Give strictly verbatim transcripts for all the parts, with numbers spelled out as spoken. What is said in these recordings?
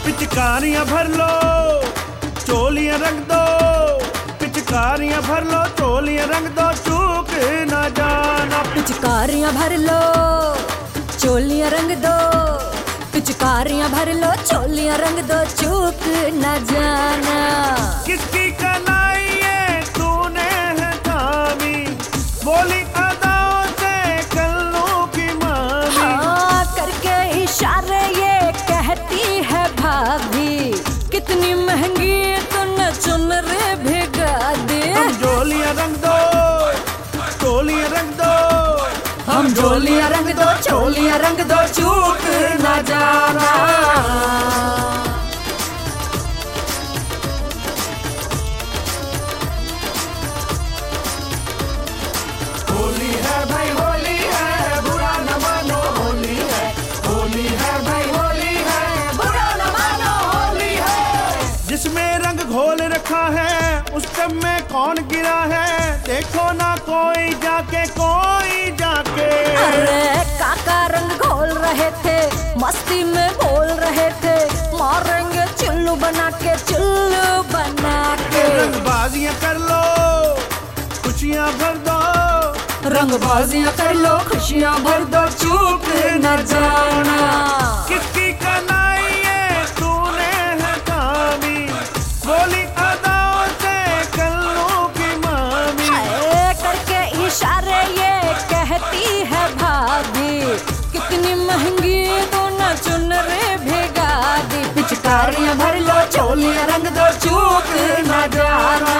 पिचकारियां भर लो चोलियां रंग दो, पिचकारियां भर लो चोलियां रंग दो, चूक न जाना। पिचकारियां भर लो चोलियां रंग दो, पिचकारियां भर लो चोलियां रंग दो, चूक न जाना। किसकी कलाई ये तूने है थामी, बोली अदाओं से कल्लू की मामी। हाँ, करके इशारे ये कहती है भाभी, कितनी महंगी तूने चुनरी भिगा दी। हम चोलियां रंग दो चोलियां रंग दो, हम चोलियां रंग दो चोलियां रंग दो, चूक न जाना। होली है भाई होली है, बुरा न मानो होली है, होली है भाई होली है, बुरा न मानो होली है। जिसमें रंग घोल रखा है उस टब में कौन गिरा है, देखो ना कोई जाके कोई जाके। अरे काका रंग घोल रहे थे, मस्ती में बोल रहे थे, मारेंगे चुल्लू बना के चुल्लू बना के। रंगबाजियां कर लो खुशियां भर दो, रंगबाजियां कर लो खुशियां भर दो, चूक न जाना। किसकी कलाई ये तूने है थामी, बोली अदाओं से कल्लू की मामी। हाय, करके इशारे ये कहती है भाभी, कितनी महंगी तूने चुनरी भिगा दी। पिचकारियां भर लो चोलियां रंग दो, चूक न जाना।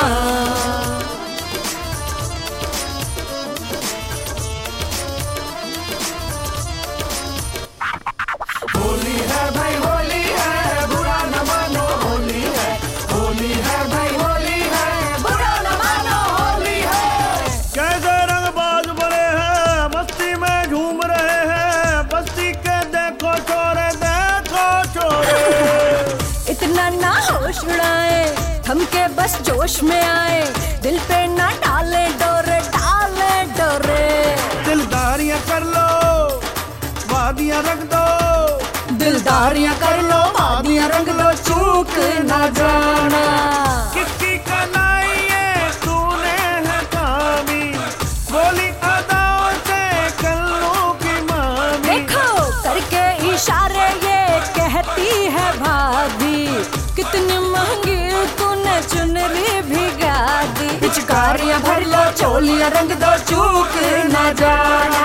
होली है भाई होली है, बुरा न मानो होली है, होली है भाई होली है, बुरा न मानो होली है। कैसे रंगबाज बड़े हैं, मस्ती में झूम रहे हैं, बस्ती के देखो छोरे देखो छोरे। इतना ना होश उड़ाए, थम के बस जोश में आए, दिल पे ना डाले डोरे डाले डोरे। दिलदारियां कर लो वादियां रख दो, दिलदारियां कर लो वादियां रंग दो, चूक न जाना। किसकी कलाई ये तूने है थामी, बोली अदाओं से कल्लू की मामी। देखो करके इशारे ये कहती है भाभी, कितनी महंगी तूने चुनरी भिगा दी। पिचकारियां भर लो चोलियां रंग दो, चूक न जाना।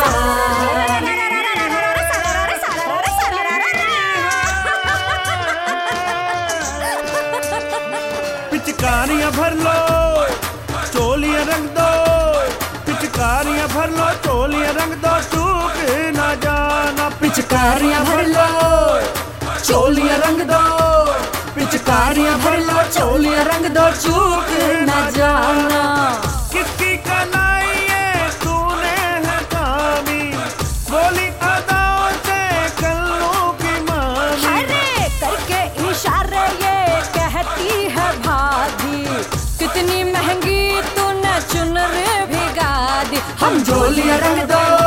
पिचकारियां भर लो चोलियां रंग दो, पिचकारियां भर लो चोलियां रंग दो, चूक न जाना। पिचकारियां भर लो चोलियां रंग दो, पिचकारियां भर लो चोलियां रंग दो, चूक न जाना। किसकी कलाई ये तूने है थामी, बोली अदाओं से कल्लू की मामी। अरे करके इशारे ये कहती है भाभी, कितनी महंगी तूने चुनरी भिगा दी। हम चोलियां रंग दो